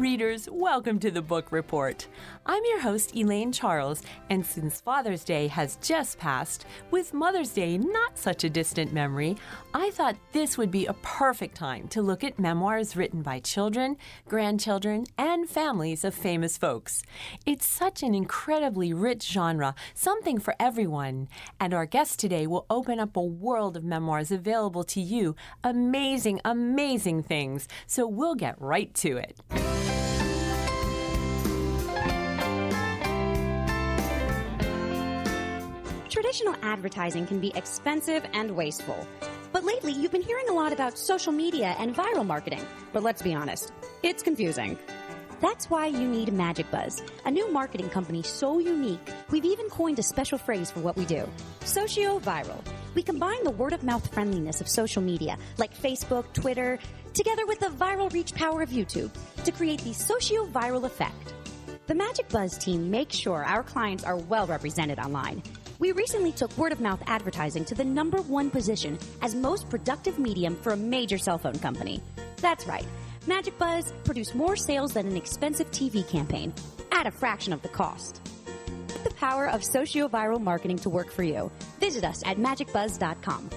readers, welcome to the Book Report. I'm your host, Elaine Charles, and since Father's Day has just passed, with Mother's Day not such a distant memory, I thought this would be a perfect time to look at memoirs written by children, grandchildren, and families of famous folks. It's such an incredibly rich genre, something for everyone, and our guest today will open up a world of memoirs available to you. Amazing, amazing things, so we'll get right to it. Traditional advertising can be expensive and wasteful. But lately, you've been hearing a lot about social media and viral marketing. But let's be honest, it's confusing. That's why you need MagicBuzz, a new marketing company so unique, we've even coined a special phrase for what we do: socio-viral. We combine the word-of-mouth friendliness of social media, like Facebook, Twitter, together with the viral reach power of YouTube, to create the socio-viral effect. The MagicBuzz team makes sure our clients are well represented online. We recently took word-of-mouth advertising to the #1 position as most productive medium for a major cell phone company. That's right. MagicBuzz produced more sales than an expensive TV campaign, at a fraction of the cost. Put the power of socio-viral marketing to work for you. Visit us at magicbuzz.com.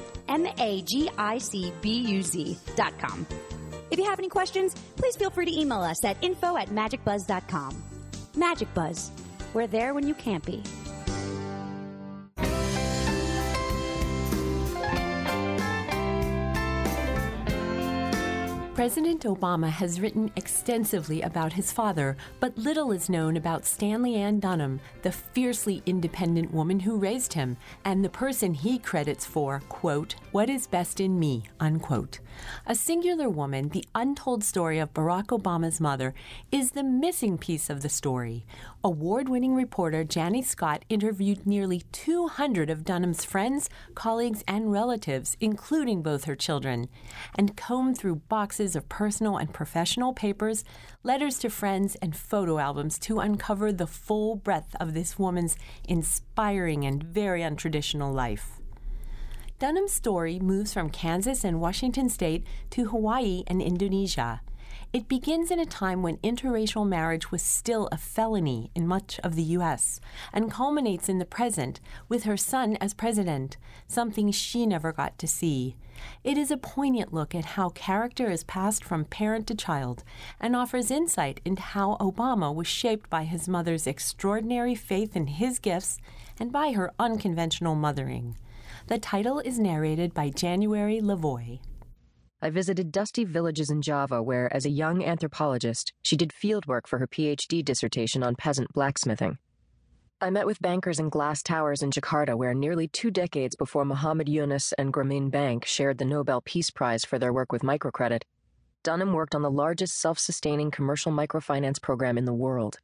MAGICBUZ.com. If you have any questions, please feel free to email us at info@magicbuzz.com. MagicBuzz. We're there when you can't be. President Obama has written extensively about his father, but little is known about Stanley Ann Dunham, the fiercely independent woman who raised him, and the person he credits for, quote, "what is best in me," unquote. A singular woman, the untold story of Barack Obama's mother, is the missing piece of the story. Award-winning reporter Janie Scott interviewed nearly 200 of Dunham's friends, colleagues, and relatives, including both her children, and combed through boxes of personal and professional papers, letters to friends, and photo albums to uncover the full breadth of this woman's inspiring and very untraditional life. Dunham's story moves from Kansas and Washington State to Hawaii and Indonesia. It begins in a time when interracial marriage was still a felony in much of the U.S. and culminates in the present with her son as president, something she never got to see. It is a poignant look at how character is passed from parent to child and offers insight into how Obama was shaped by his mother's extraordinary faith in his gifts and by her unconventional mothering. The title is narrated by January Lavoie. I visited dusty villages in Java where, as a young anthropologist, she did fieldwork for her PhD dissertation on peasant blacksmithing. I met with bankers in glass towers in Jakarta where nearly 2 decades before Muhammad Yunus and Grameen Bank shared the Nobel Peace Prize for their work with microcredit, Dunham worked on the largest self-sustaining commercial microfinance program in the world.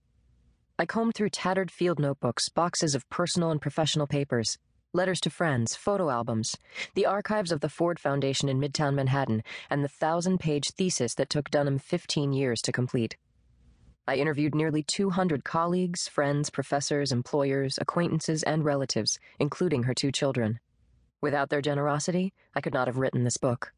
I combed through tattered field notebooks, boxes of personal and professional papers, letters to friends, photo albums, the archives of the Ford Foundation in Midtown Manhattan, and the 1,000-page thesis that took Dunham 15 years to complete. I interviewed nearly 200 colleagues, friends, professors, employers, acquaintances, and relatives, including her 2 children. Without their generosity, I could not have written this book.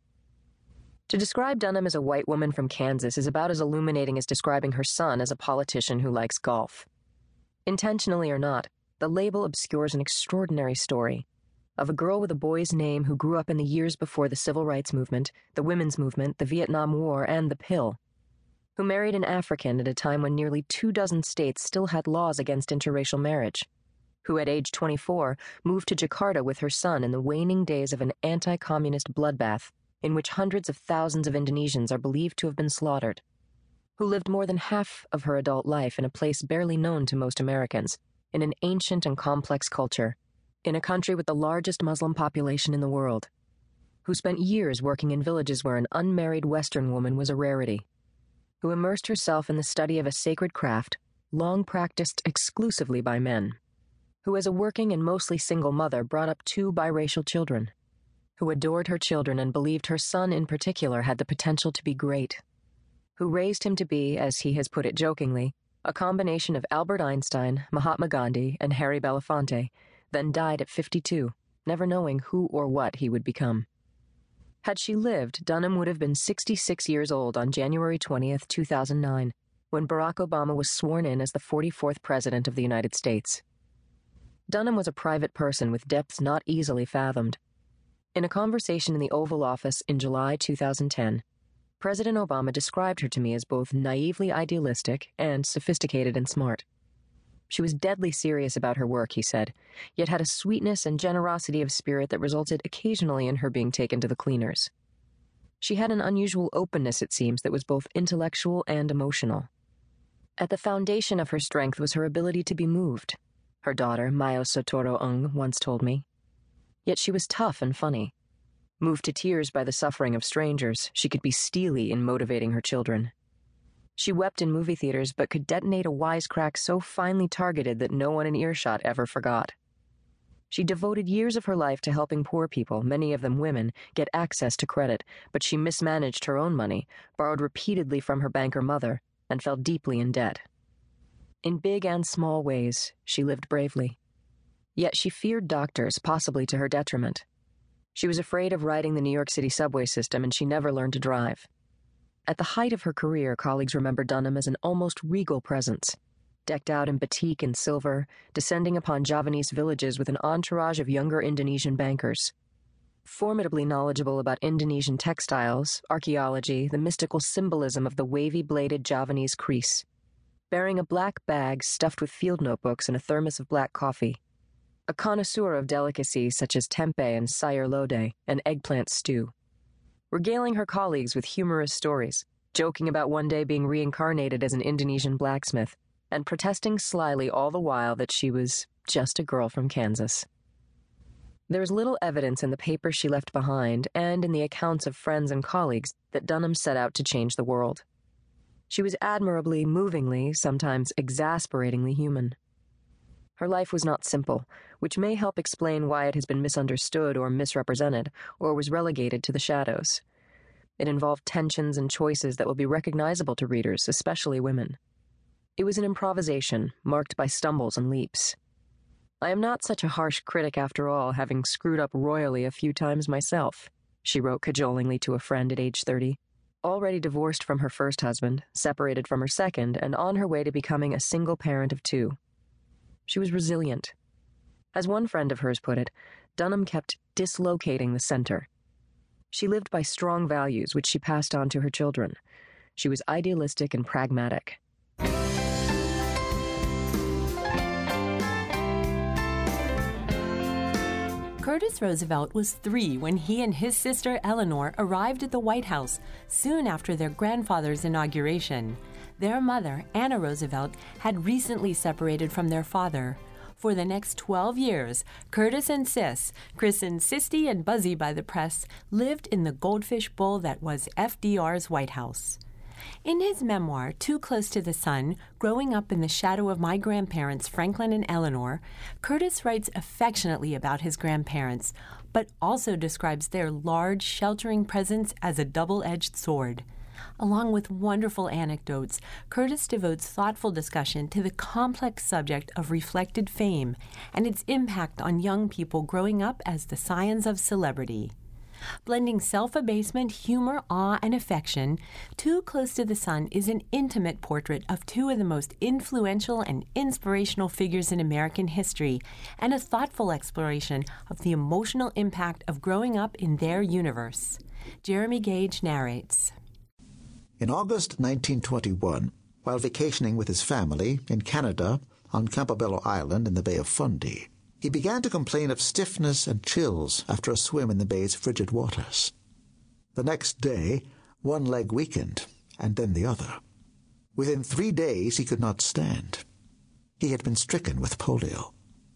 To describe Dunham as a white woman from Kansas is about as illuminating as describing her son as a politician who likes golf. Intentionally or not, the label obscures an extraordinary story of a girl with a boy's name who grew up in the years before the Civil Rights Movement, the Women's Movement, the Vietnam War, and the pill, who married an African at a time when nearly 24 states still had laws against interracial marriage, who at age 24 moved to Jakarta with her son in the waning days of an anti-communist bloodbath in which hundreds of thousands of Indonesians are believed to have been slaughtered, who lived more than half of her adult life in a place barely known to most Americans, in an ancient and complex culture, in a country with the largest Muslim population in the world, who spent years working in villages where an unmarried Western woman was a rarity, who immersed herself in the study of a sacred craft long practiced exclusively by men, who as a working and mostly single mother brought up 2 biracial children, who adored her children and believed her son in particular had the potential to be great, who raised him to be, as he has put it jokingly, a combination of Albert Einstein, Mahatma Gandhi, and Harry Belafonte, then died at 52, never knowing who or what he would become. Had she lived, Dunham would have been 66 years old on January 20th, 2009, when Barack Obama was sworn in as the 44th President of the United States. Dunham was a private person with depths not easily fathomed. In a conversation in the Oval Office in July 2010, President Obama described her to me as both naively idealistic and sophisticated and smart. She was deadly serious about her work, he said, yet had a sweetness and generosity of spirit that resulted occasionally in her being taken to the cleaners. She had an unusual openness, it seems, that was both intellectual and emotional. At the foundation of her strength was her ability to be moved, her daughter, Mayo Sotoro Ung, once told me. Yet she was tough and funny. Moved to tears by the suffering of strangers, she could be steely in motivating her children. She wept in movie theaters but could detonate a wisecrack so finely targeted that no one in earshot ever forgot. She devoted years of her life to helping poor people, many of them women, get access to credit, but she mismanaged her own money, borrowed repeatedly from her banker mother, and fell deeply in debt. In big and small ways, she lived bravely. Yet she feared doctors, possibly to her detriment. She was afraid of riding the New York City subway system, and she never learned to drive. At the height of her career, colleagues remember Dunham as an almost regal presence, decked out in batik and silver, descending upon Javanese villages with an entourage of younger Indonesian bankers. Formidably knowledgeable about Indonesian textiles, archaeology, the mystical symbolism of the wavy-bladed Javanese crease. Bearing a black bag stuffed with field notebooks and a thermos of black coffee. A connoisseur of delicacies such as tempeh and sayur lodeh, and eggplant stew. Regaling her colleagues with humorous stories, joking about one day being reincarnated as an Indonesian blacksmith, and protesting slyly all the while that she was just a girl from Kansas. There is little evidence in the papers she left behind and in the accounts of friends and colleagues that Dunham set out to change the world. She was admirably, movingly, sometimes exasperatingly human. Her life was not simple, which may help explain why it has been misunderstood or misrepresented, or was relegated to the shadows. It involved tensions and choices that will be recognizable to readers, especially women. It was an improvisation, marked by stumbles and leaps. I am not such a harsh critic after all, having screwed up royally a few times myself, she wrote cajolingly to a friend at age 30. Already divorced from her first husband, separated from her second, and on her way to becoming a single parent of 2. She was resilient. As one friend of hers put it, Dunham kept dislocating the center. She lived by strong values, which she passed on to her children. She was idealistic and pragmatic. Curtis Roosevelt was 3 when he and his sister Eleanor arrived at the White House soon after their grandfather's inauguration. Their mother, Anna Roosevelt, had recently separated from their father. For the next 12 years, Curtis and Sis, christened Sisty and Buzzy by the press, lived in the goldfish bowl that was FDR's White House. In his memoir, Too Close to the Sun, Growing Up in the Shadow of My Grandparents, Franklin and Eleanor, Curtis writes affectionately about his grandparents, but also describes their large, sheltering presence as a double-edged sword. Along with wonderful anecdotes, Curtis devotes thoughtful discussion to the complex subject of reflected fame and its impact on young people growing up as the scions of celebrity. Blending self-abasement, humor, awe, and affection, Too Close to the Sun is an intimate portrait of 2 of the most influential and inspirational figures in American history, and a thoughtful exploration of the emotional impact of growing up in their universe. Jeremy Gage narrates. In August 1921, while vacationing with his family in Canada on Campobello Island in the Bay of Fundy, he began to complain of stiffness and chills after a swim in the bay's frigid waters. The next day, one leg weakened, and then the other. Within 3 days, he could not stand. He had been stricken with polio.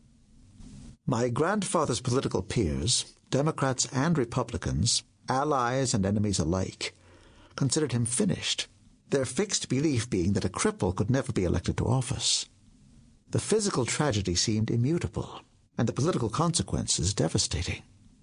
My grandfather's political peers, Democrats and Republicans, allies and enemies alike, considered him finished, their fixed belief being that a cripple could never be elected to office. The physical tragedy seemed immutable, and the political consequences devastating.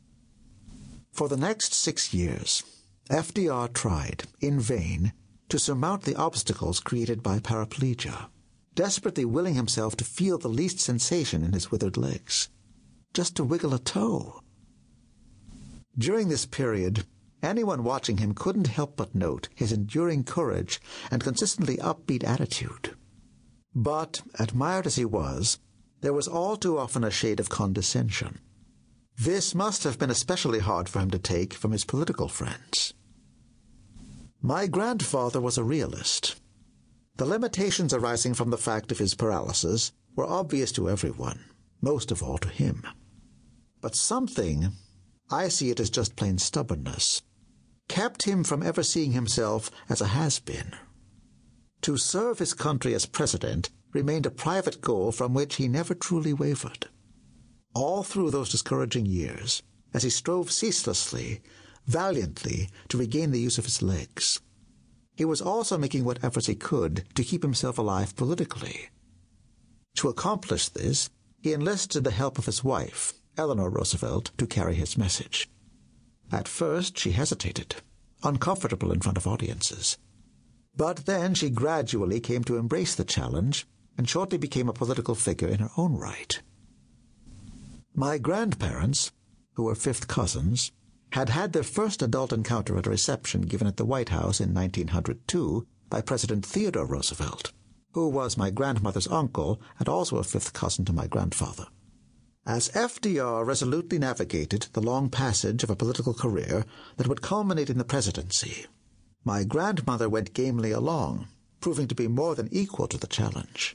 For the next 6 years, FDR tried, in vain, to surmount the obstacles created by paraplegia, desperately willing himself to feel the least sensation in his withered legs, just to wiggle a toe. During this period, Anyone watching him couldn't help but note his enduring courage and consistently upbeat attitude. But, admired as he was, there was all too often a shade of condescension. This must have been especially hard for him to take from his political friends. My grandfather was a realist. The limitations arising from the fact of his paralysis were obvious to everyone, most of all to him. But something, I see it as just plain stubbornness, kept him from ever seeing himself as a has-been. To serve his country as president remained a private goal from which he never truly wavered. All through those discouraging years, as he strove ceaselessly, valiantly, to regain the use of his legs, he was also making what efforts he could to keep himself alive politically. To accomplish this, he enlisted the help of his wife, Eleanor Roosevelt, to carry his message. At first, she hesitated, uncomfortable in front of audiences. But then she gradually came to embrace the challenge and shortly became a political figure in her own right. My grandparents, who were fifth cousins, had had their first adult encounter at a reception given at the White House in 1902 by President Theodore Roosevelt, who was my grandmother's uncle and also a fifth cousin to my grandfather. As FDR resolutely navigated the long passage of a political career that would culminate in the presidency, my grandmother went gamely along, proving to be more than equal to the challenge.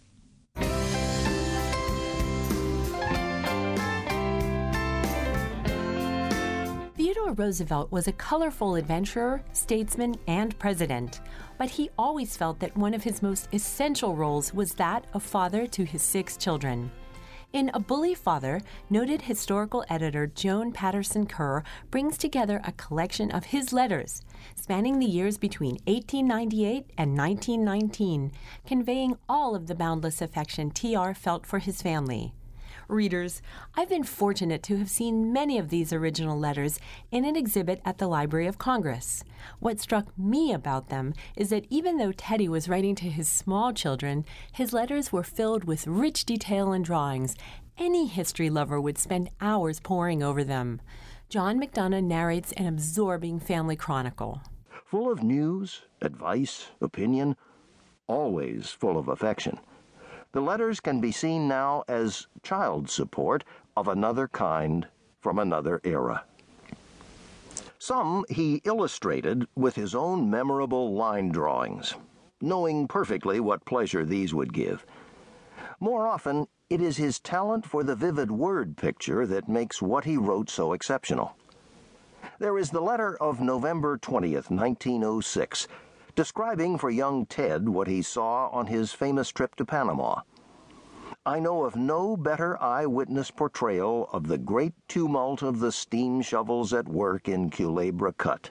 Theodore Roosevelt was a colorful adventurer, statesman, and president, but he always felt that one of his most essential roles was that of father to his 6 children. In A Bully Father, noted historical editor Joan Patterson Kerr brings together a collection of his letters, spanning the years between 1898 and 1919, conveying all of the boundless affection T.R. felt for his family. Readers, I've been fortunate to have seen many of these original letters in an exhibit at the Library of Congress. What struck me about them is that even though Teddy was writing to his small children, his letters were filled with rich detail and drawings. Any history lover would spend hours poring over them. John McDonough narrates an absorbing family chronicle. Full of news, advice, opinion, always full of affection. The letters can be seen now as child support of another kind from another era. Some he illustrated with his own memorable line drawings, knowing perfectly what pleasure these would give. More often, it is his talent for the vivid word picture that makes what he wrote so exceptional. There is the letter of November 20th, 1906, describing for young Ted what he saw on his famous trip to Panama. I know of no better eyewitness portrayal of the great tumult of the steam shovels at work in Culebra Cut.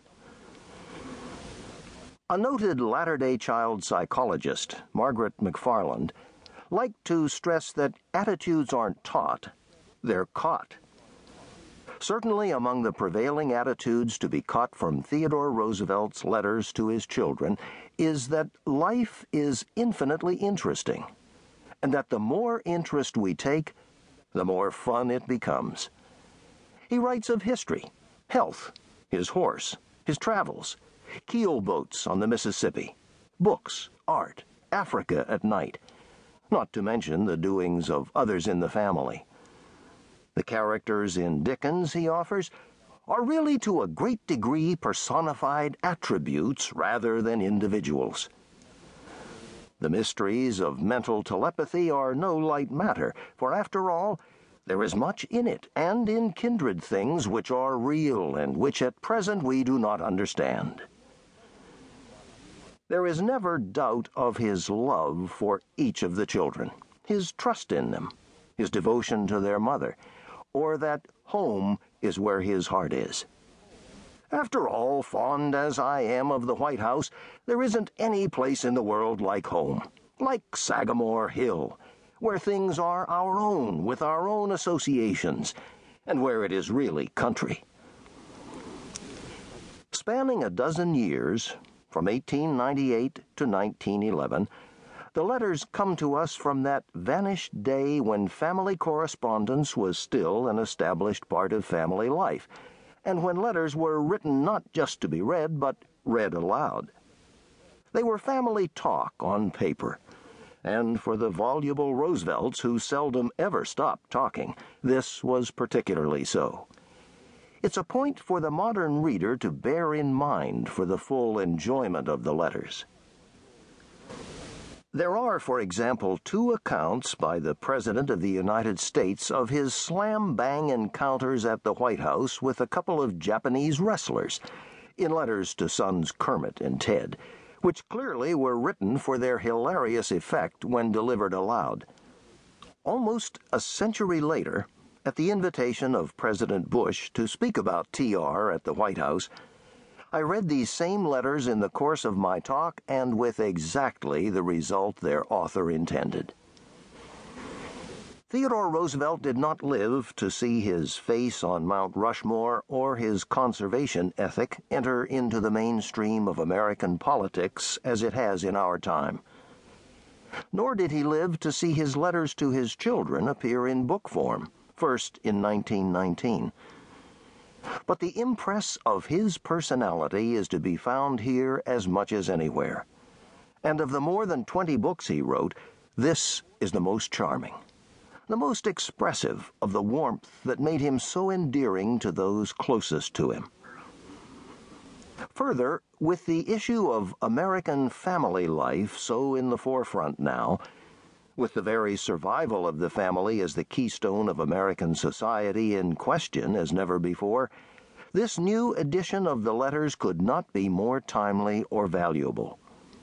A noted latter-day child psychologist, Margaret McFarland, liked to stress that attitudes aren't taught, they're caught. Certainly among the prevailing attitudes to be caught from Theodore Roosevelt's letters to his children is that life is infinitely interesting, and that the more interest we take, the more fun it becomes. He writes of history, health, his horse, his travels, keel boats on the Mississippi, books, art, Africa at night, not to mention the doings of others in the family. The characters in Dickens, he offers, are really to a great degree personified attributes rather than individuals. The mysteries of mental telepathy are no light matter, for after all, there is much in it and in kindred things which are real and which at present we do not understand. There is never doubt of his love for each of the children, his trust in them, his devotion to their mother, or that home is where his heart is. After all, fond as I am of the White House, there isn't any place in the world like home, like Sagamore Hill, where things are our own with our own associations, and where it is really country. Spanning a dozen years, from 1898 to 1911, the letters come to us from that vanished day when family correspondence was still an established part of family life, and when letters were written not just to be read, but read aloud. They were family talk on paper, and for the voluble Roosevelts who seldom ever stopped talking, this was particularly so. It's a point for the modern reader to bear in mind for the full enjoyment of the letters. There are, for example, 2 accounts by the President of the United States of his slam-bang encounters at the White House with a couple of Japanese wrestlers, in letters to sons Kermit and Ted, which clearly were written for their hilarious effect when delivered aloud. Almost a century later, at the invitation of President Bush to speak about TR at the White House, I read these same letters in the course of my talk and with exactly the result their author intended. Theodore Roosevelt did not live to see his face on Mount Rushmore or his conservation ethic enter into the mainstream of American politics as it has in our time. Nor did he live to see his letters to his children appear in book form, first in 1919. But the impress of his personality is to be found here as much as anywhere. And of the more than 20 books he wrote, this is the most charming, the most expressive of the warmth that made him so endearing to those closest to him. Further, with the issue of American family life so in the forefront now, with the very survival of the family as the keystone of American society in question as never before, this new edition of the letters could not be more timely or valuable.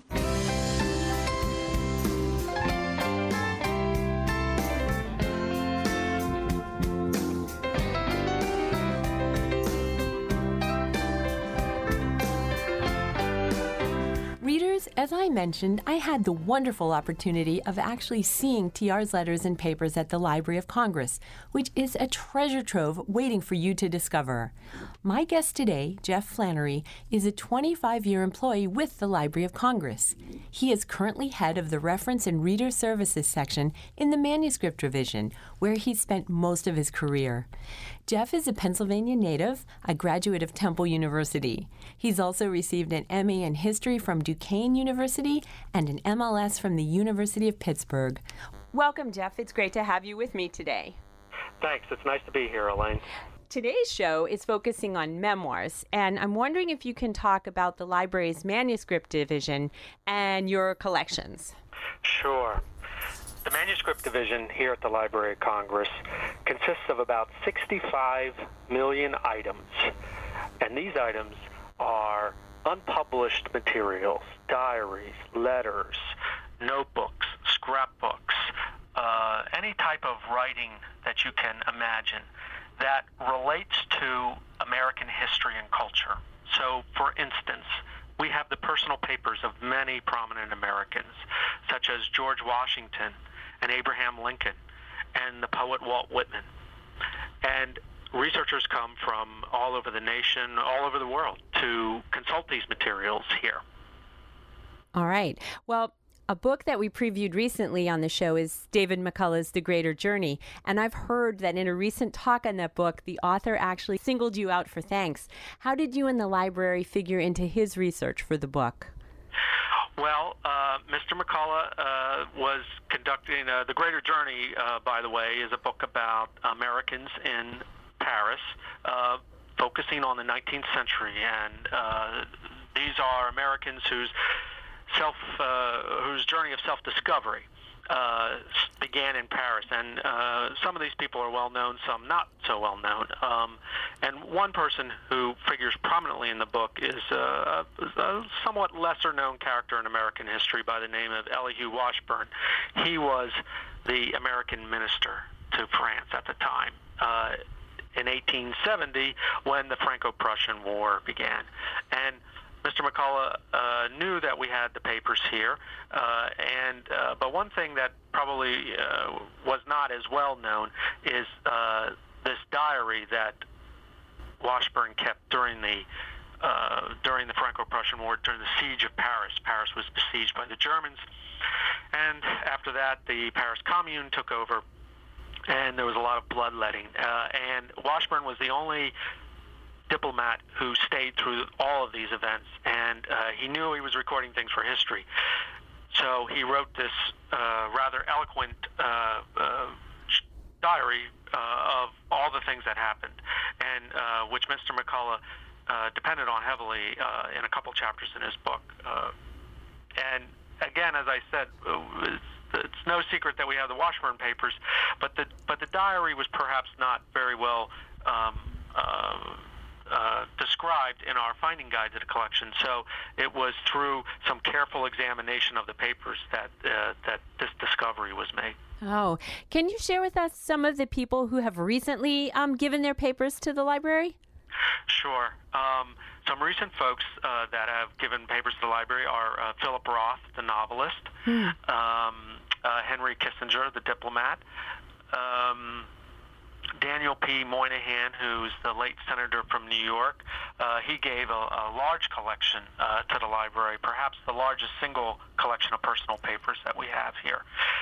Readers, as I mentioned, I had the wonderful opportunity of actually seeing TR's letters and papers at the Library of Congress, which is a treasure trove waiting for you to discover. My guest today, Jeff Flannery, is a 25-year employee with the Library of Congress. He is currently head of the Reference and Reader Services section in the Manuscript Division, where he spent most of his career. Jeff is a Pennsylvania native, a graduate of Temple University. He's also received an MA in History from Duquesne University and an MLS from the University of Pittsburgh. Welcome, Jeff. It's great to have you with me today. Thanks. It's nice to be here, Elaine. Today's show is focusing on memoirs, and I'm wondering if you can talk about the library's Manuscript Division and your collections. Sure. The Manuscript Division here at the Library of Congress consists of about 65 million items, and these items are unpublished materials, diaries, letters, notebooks, scrapbooks, any type of writing that you can imagine that relates to American history and culture. So, for instance, we have the personal papers of many prominent Americans, such as George Washington and Abraham Lincoln and the poet Walt Whitman. And researchers come from all over the nation, all over the world, to consult these materials here. All right. Well, a book that we previewed recently on the show is David McCullough's The Greater Journey, and I've heard that in a recent talk on that book, the author actually singled you out for thanks. How did you and the library figure into his research for the book? Well, Mr. McCullough was conducting The Greater Journey, by the way, is a book about Americans in Paris, focusing on the 19th century, and these are Americans whose journey of self-discovery began in Paris, and some of these people are well known, some not so well known. And one person who figures prominently in the book is a somewhat lesser known character in American history by the name of Elihu Washburn. He was the American minister to France at the time. In 1870, when the Franco-Prussian War began. And Mr. McCullough knew that we had the papers here, but one thing that probably was not as well known is this diary that Washburn kept during the Franco-Prussian War, during the siege of Paris. Paris was besieged by the Germans, and after that, the Paris Commune took over, and there was a lot of bloodletting. And Washburn was the only diplomat who stayed through all of these events, and he knew he was recording things for history. So he wrote this rather eloquent diary of all the things that happened, and which Mr. McCullough depended on heavily in a couple chapters in his book. And again, as I said, it's no secret that we have the Washburn Papers, but the diary was perhaps not very well described in our finding guide to the collection. So it was through some careful examination of the papers that this discovery was made. Oh, can you share with us some of the people who have recently given their papers to the library? Sure. Some recent folks that have given papers to the library are Philip Roth, the novelist, Henry Kissinger, the diplomat, Daniel P. Moynihan, who's the late senator from New York. He gave a large collection to the library, perhaps the largest single collection of personal papers that we have here.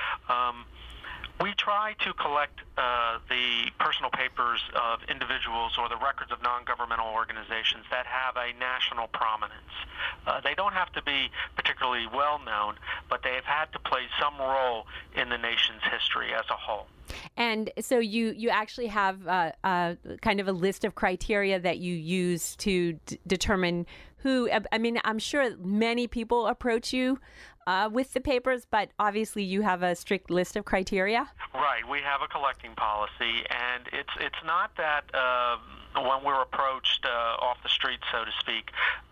We try to collect the personal papers of individuals or the records of non-governmental organizations that have a national prominence. They don't have to be particularly well-known, but they have had to play some role in the nation's history as a whole. And so you actually have kind of a list of criteria that you use to determine who, I mean, I'm sure many people approach you with the papers, but obviously you have a strict list of criteria? Right. We have a collecting policy, and it's not that when we're approached off the street, so to speak,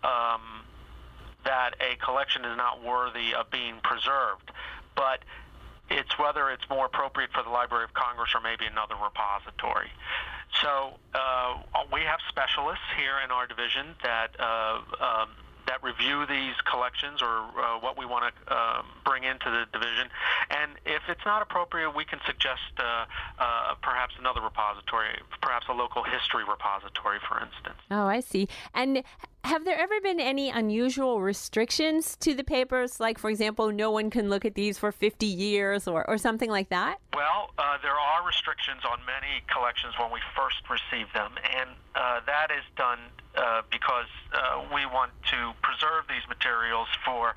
that a collection is not worthy of being preserved, but it's whether it's more appropriate for the Library of Congress or maybe another repository. So we have specialists here in our division that review these collections or what we want to bring into the division. And if it's not appropriate, we can suggest perhaps another repository, perhaps a local history repository, for instance. Oh, I see. And have there ever been any unusual restrictions to the papers? Like, for example, no one can look at these for 50 years or something like that? Well, there are restrictions on many collections when we first receive them, and that is done because we want to preserve these materials for,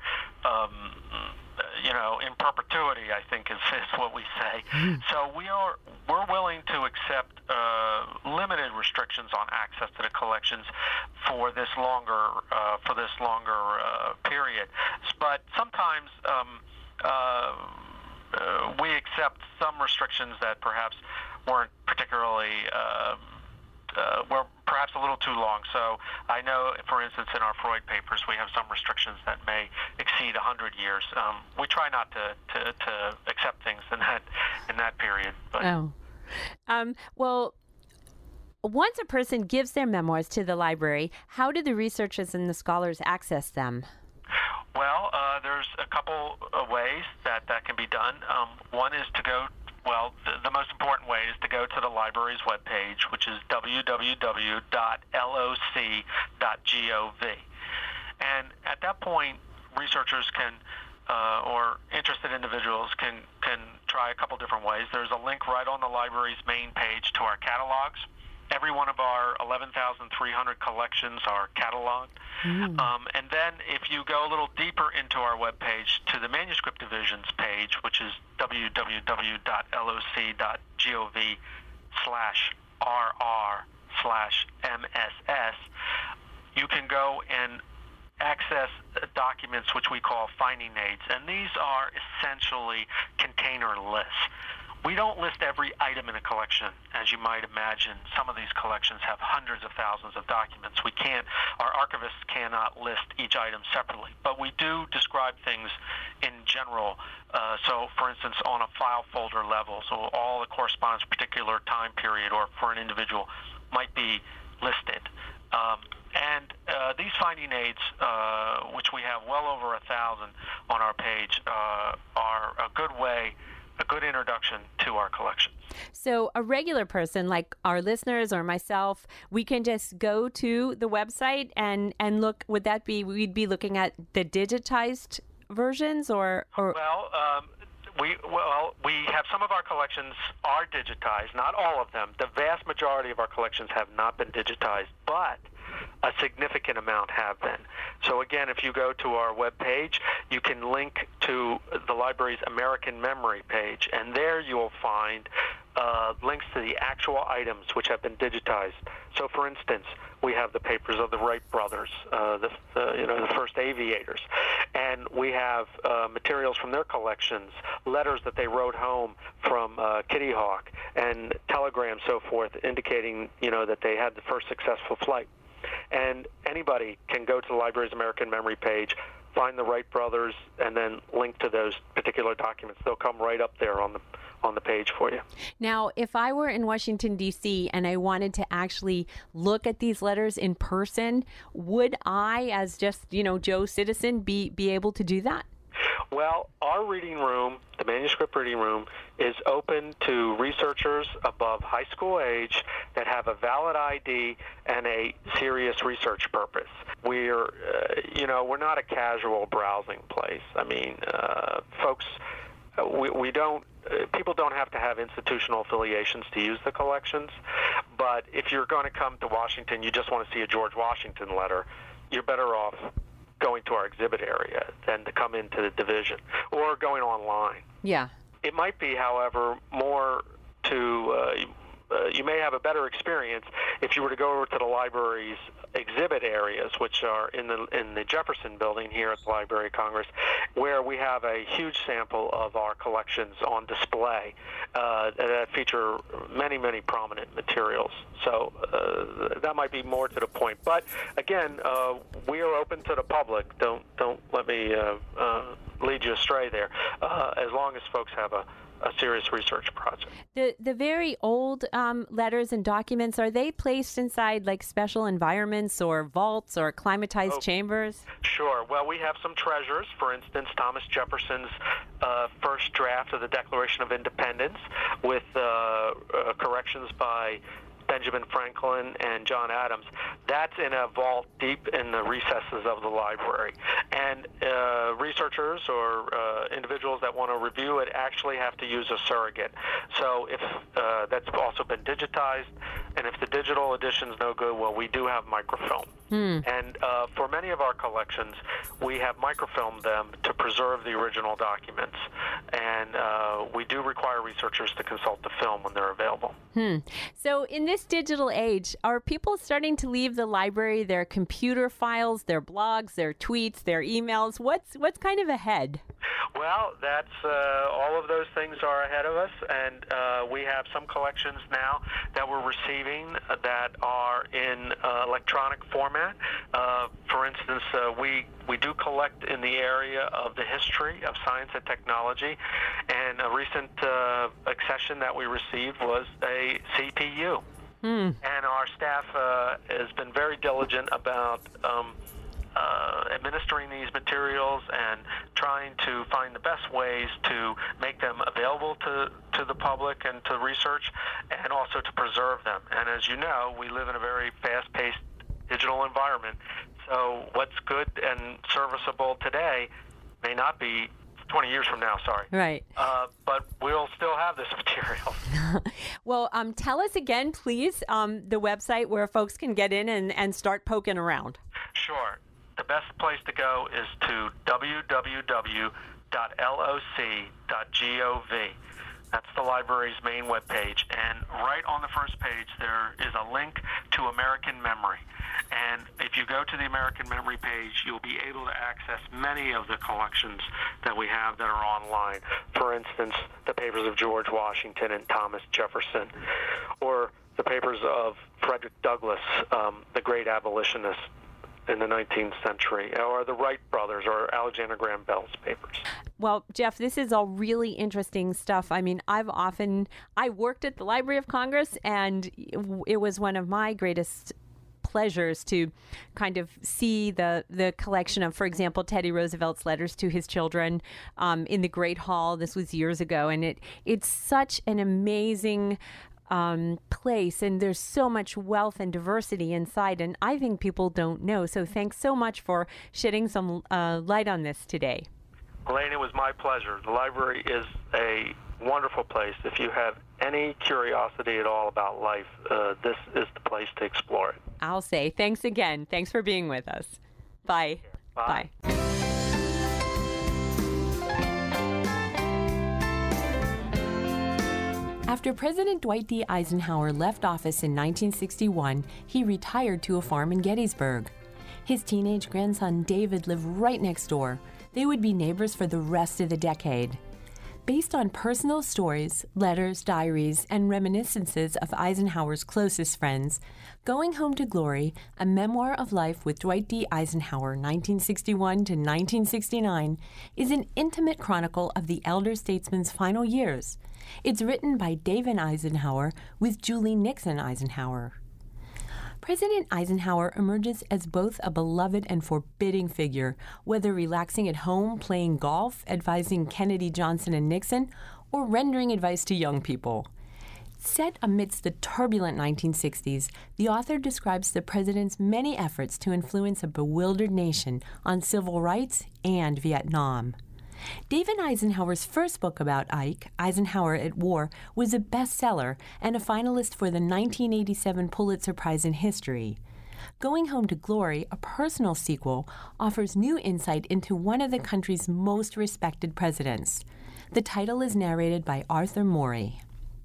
in perpetuity, I think is what we say. So we're willing to accept limited restrictions on access to the collections for this longer period. But sometimes we accept some restrictions that perhaps weren't particularly were perhaps a little too long. So I know, for instance, in our Freud papers, we have some restrictions that may exceed 100 years. We try not to accept things in that period. But. Oh. Well, once a person gives their memoirs to the library, how do the researchers and the scholars access them? Well, there's a couple of ways that can be done. One is to go, the most important way is to go to the library's webpage, which is www.loc.gov. And at that point, researchers can, or interested individuals can try a couple different ways. There's a link right on the library's main page to our catalogs. Every one of our 11,300 collections are cataloged. And then if you go a little deeper into our webpage to the manuscript division's page, which is www.loc.gov/RR/MSS, you can go and access documents which we call finding aids. And these are essentially container lists. We don't list every item in a collection, as you might imagine. Some of these collections have hundreds of thousands of documents. Our archivists cannot list each item separately, but we do describe things in general. So, for instance, on a file folder level, so all the correspondence to a particular time period or for an individual might be listed. And these finding aids, which we have well over 1,000 on our page, are a good introduction to our collection. So a regular person like our listeners or myself, we can just go to the website and look. Would that be, we'd be looking at the digitized versions or? Well, We have some of our collections are digitized, not all of them. The vast majority of our collections have not been digitized, but a significant amount have been. So again, if you go to our webpage, you can link to the library's American Memory page, and there you'll find links to the actual items which have been digitized. So, for instance, we have the papers of the Wright brothers, the first aviators, and we have materials from their collections, letters that they wrote home from Kitty Hawk, and telegrams, so forth, indicating that they had the first successful flight. And anybody can go to the library's American Memory page, find the Wright brothers, and then link to those particular documents. They'll come right up there on the page for you. Now, if I were in Washington, D.C., and I wanted to actually look at these letters in person, would I, as just, Joe citizen, be able to do that? Well, our reading room, the manuscript reading room, is open to researchers above high school age that have a valid ID and a serious research purpose. We're not a casual browsing place. I mean, folks, people don't have to have institutional affiliations to use the collections, but if you're going to come to Washington, you just want to see a George Washington letter, you're better off going to our exhibit area than to come into the division or going online. Yeah. It might be, however, more to you may have a better experience if you were to go over to the library's exhibit areas, which are in the Jefferson building here at the Library of Congress, where we have a huge sample of our collections on display that feature many, many prominent materials. So that might be more to the point. But again, we are open to the public. Don't let me lead you astray there. As long as folks have a serious research project. The very old letters and documents, are they placed inside like special environments or vaults or climatized chambers? Sure. Well, we have some treasures. For instance, Thomas Jefferson's first draft of the Declaration of Independence with corrections by Benjamin Franklin and John Adams. That's in a vault deep in the recesses of the library. And researchers or individuals that want to review it actually have to use a surrogate. So if that's also been digitized, and if the digital edition's no good, well, we do have microfilm. And for many of our collections, we have microfilmed them to preserve the original documents. And we do require researchers to consult the film when they're available. So in this digital age, are people starting to leave the library their computer files, their blogs, their tweets, their emails? What's kind of ahead? Well, that's all of those things are ahead of us, and we have some collections now that we're receiving that are in electronic format. For instance, we do collect in the area of the history of science and technology, and a recent accession that we received was a CPU. And our staff has been very diligent about administering these materials and trying to find the best ways to make them available to the public and to research, and also to preserve them. And as you know, we live in a very fast-paced digital environment, so what's good and serviceable today may not be 20 years from now, sorry. Right. But we'll still have this material. Well, tell us again, please, the website where folks can get in and start poking around. Sure. The best place to go is to www.loc.gov. That's the library's main webpage. And right on the first page, there is a link to American Memory. And if you go to the American Memory page, you'll be able to access many of the collections that we have that are online. For instance, the papers of George Washington and Thomas Jefferson, or the papers of Frederick Douglass, the great abolitionist in the 19th century, or the Wright brothers, or Alexander Graham Bell's papers. Well, Jeff, this is all really interesting stuff. I mean, I worked at the Library of Congress, and it was one of my greatest pleasures to kind of see the collection of, for example, Teddy Roosevelt's letters to his children in the Great Hall. This was years ago, and it's such an amazing place, and there's so much wealth and diversity inside, and I think people don't know. So thanks so much for shedding some light on this today. Elaine, it was my pleasure. The library is a wonderful place. If you have any curiosity at all about life, this is the place to explore it. I'll say thanks again. Thanks for being with us. Bye. Bye. Bye. After President Dwight D. Eisenhower left office in 1961, he retired to a farm in Gettysburg. His teenage grandson David lived right next door. They would be neighbors for the rest of the decade. Based on personal stories, letters, diaries, and reminiscences of Eisenhower's closest friends, Going Home to Glory, a memoir of life with Dwight D. Eisenhower, 1961 to 1969, is an intimate chronicle of the elder statesman's final years. It's written by David Eisenhower with Julie Nixon Eisenhower. President Eisenhower emerges as both a beloved and forbidding figure, whether relaxing at home, playing golf, advising Kennedy, Johnson, and Nixon, or rendering advice to young people. Set amidst the turbulent 1960s, the author describes the president's many efforts to influence a bewildered nation on civil rights and Vietnam. David Eisenhower's first book about Ike, Eisenhower at War, was a bestseller and a finalist for the 1987 Pulitzer Prize in History. Going Home to Glory, a personal sequel, offers new insight into one of the country's most respected presidents. The title is narrated by Arthur Morey.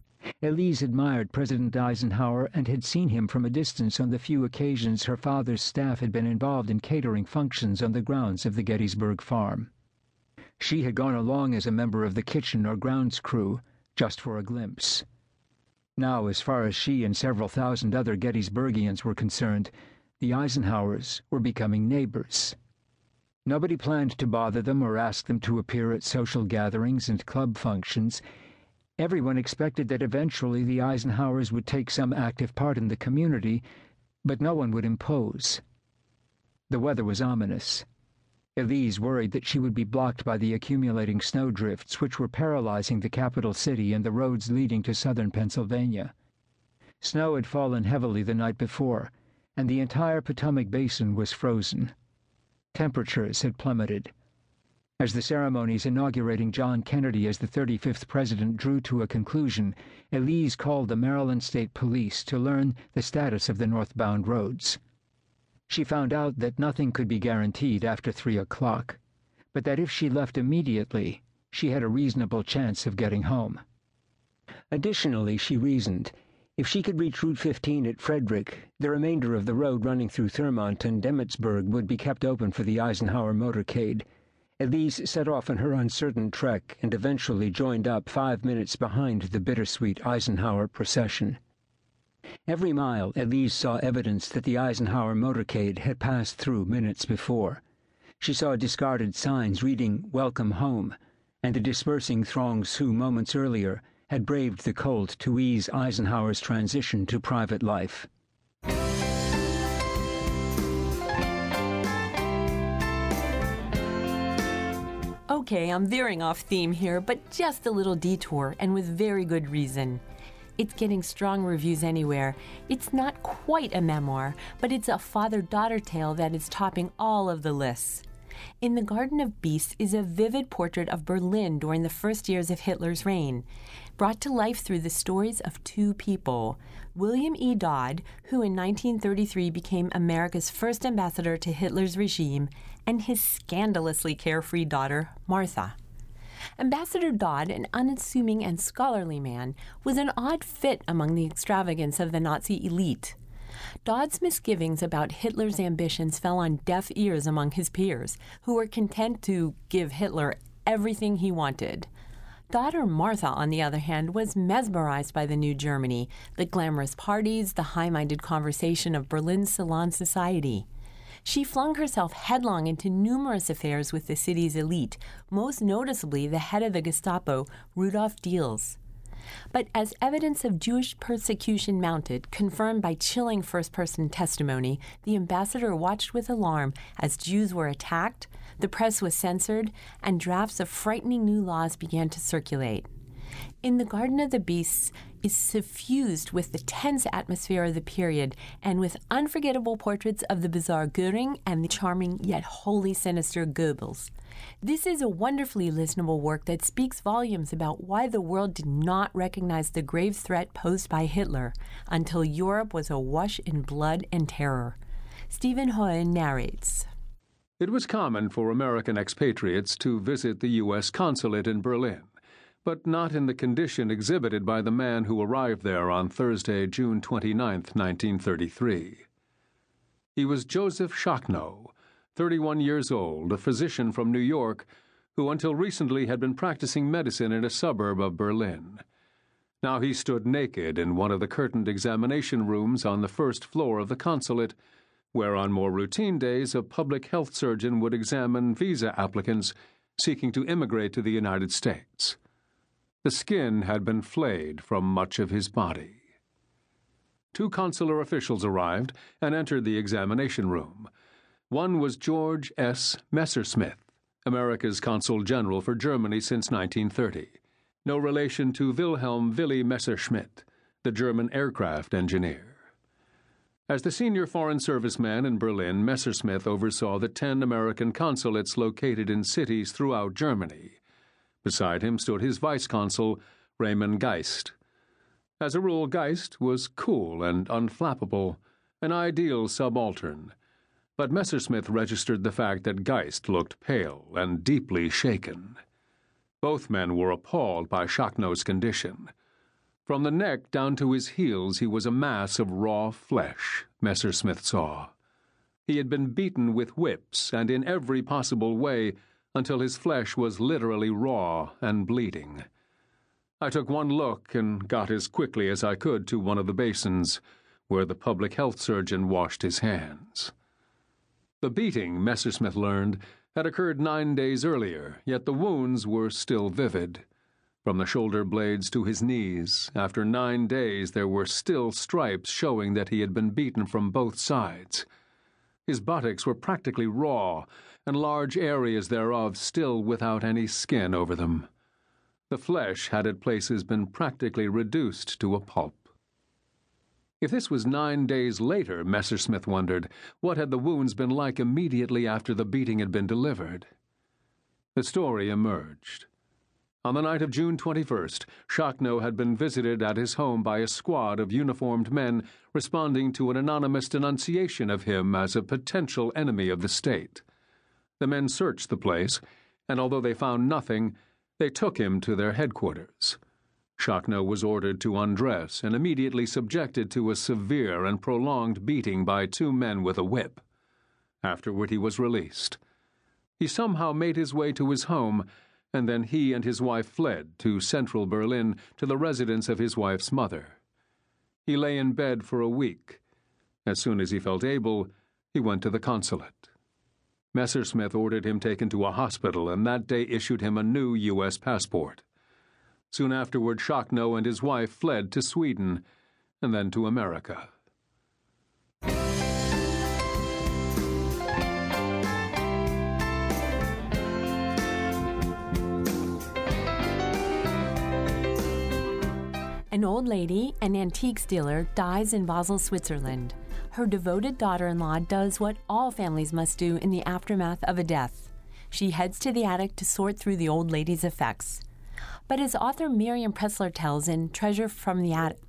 Elise admired President Eisenhower and had seen him from a distance on the few occasions her father's staff had been involved in catering functions on the grounds of the Gettysburg farm. She had gone along as a member of the kitchen or grounds crew, just for a glimpse. Now, as far as she and several thousand other Gettysburgians were concerned, the Eisenhowers were becoming neighbors. Nobody planned to bother them or ask them to appear at social gatherings and club functions. Everyone expected that eventually the Eisenhowers would take some active part in the community, but no one would impose. The weather was ominous. Elise worried that she would be blocked by the accumulating snowdrifts which were paralyzing the capital city and the roads leading to southern Pennsylvania. Snow had fallen heavily the night before, and the entire Potomac Basin was frozen. Temperatures had plummeted. As the ceremonies inaugurating John Kennedy as the 35th president drew to a conclusion, Elise called the Maryland State Police to learn the status of the northbound roads. She found out that nothing could be guaranteed after 3 o'clock, but that if she left immediately, she had a reasonable chance of getting home. Additionally, she reasoned, if she could reach Route 15 at Frederick, the remainder of the road running through Thurmont and Emmitsburg would be kept open for the Eisenhower motorcade. Elise set off on her uncertain trek and eventually joined up 5 minutes behind the bittersweet Eisenhower procession. Every mile, Elise saw evidence that the Eisenhower motorcade had passed through minutes before. She saw discarded signs reading, "Welcome Home," and the dispersing throngs who, moments earlier, had braved the cold to ease Eisenhower's transition to private life. Okay, I'm veering off theme here, but just a little detour, and with very good reason. It's getting strong reviews anywhere. It's not quite a memoir, but it's a father-daughter tale that is topping all of the lists. In the Garden of Beasts is a vivid portrait of Berlin during the first years of Hitler's reign, brought to life through the stories of two people. William E. Dodd, who in 1933 became America's first ambassador to Hitler's regime, and his scandalously carefree daughter, Martha. Ambassador Dodd, an unassuming and scholarly man, was an odd fit among the extravagance of the Nazi elite. Dodd's misgivings about Hitler's ambitions fell on deaf ears among his peers, who were content to give Hitler everything he wanted. Daughter Martha, on the other hand, was mesmerized by the new Germany, the glamorous parties, the high-minded conversation of Berlin's salon society. She flung herself headlong into numerous affairs with the city's elite, most noticeably the head of the Gestapo, Rudolf Diels. But as evidence of Jewish persecution mounted, confirmed by chilling first-person testimony, the ambassador watched with alarm as Jews were attacked, the press was censored, and drafts of frightening new laws began to circulate. In the Garden of the Beasts, is suffused with the tense atmosphere of the period and with unforgettable portraits of the bizarre Göring and the charming yet wholly sinister Goebbels. This is a wonderfully listenable work that speaks volumes about why the world did not recognize the grave threat posed by Hitler until Europe was awash in blood and terror. Stephen Hoy narrates. It was common for American expatriates to visit the U.S. consulate in Berlin, but not in the condition exhibited by the man who arrived there on Thursday, June 29, 1933. He was Joseph Schachnow, 31 years old, a physician from New York, who until recently had been practicing medicine in a suburb of Berlin. Now he stood naked in one of the curtained examination rooms on the first floor of the consulate, where on more routine days a public health surgeon would examine visa applicants seeking to immigrate to the United States. The skin had been flayed from much of his body. 2 consular officials arrived and entered the examination room. One was George S. Messersmith, America's Consul General for Germany since 1930, no relation to Wilhelm Willy Messerschmitt, the German aircraft engineer. As the senior Foreign Service man in Berlin, Messersmith oversaw the 10 American consulates located in cities throughout Germany. Beside him stood his vice-consul, Raymond Geist. As a rule, Geist was cool and unflappable, an ideal subaltern. But Messersmith registered the fact that Geist looked pale and deeply shaken. Both men were appalled by Schachnow's condition. From the neck down to his heels he was a mass of raw flesh, Messersmith saw. He had been beaten with whips and in every possible way until his flesh was literally raw and bleeding. I took one look and got as quickly as I could to one of the basins, where the public health surgeon washed his hands. The beating, Messersmith learned, had occurred 9 days earlier, yet the wounds were still vivid. From the shoulder blades to his knees, after 9 days there were still stripes showing that he had been beaten from both sides. His buttocks were practically raw, and large areas thereof still without any skin over them. The flesh had at places been practically reduced to a pulp. If this was 9 days later, Messersmith wondered, what had the wounds been like immediately after the beating had been delivered? The story emerged. On the night of June 21st, Schachnow had been visited at his home by a squad of uniformed men responding to an anonymous denunciation of him as a potential enemy of the state. The men searched the place, and although they found nothing, they took him to their headquarters. Schachnow was ordered to undress and immediately subjected to a severe and prolonged beating by 2 men with a whip. Afterward he was released. He somehow made his way to his home, and then he and his wife fled to central Berlin to the residence of his wife's mother. He lay in bed for a week. As soon as he felt able, he went to the consulate. Messersmith ordered him taken to a hospital and that day issued him a new U.S. passport. Soon afterward, Schachnow and his wife fled to Sweden and then to America. An old lady, an antiques dealer, dies in Basel, Switzerland. Her devoted daughter-in-law does what all families must do in the aftermath of a death. She heads to the attic to sort through the old lady's effects. But as author Miriam Pressler tells in Treasures from the Attic,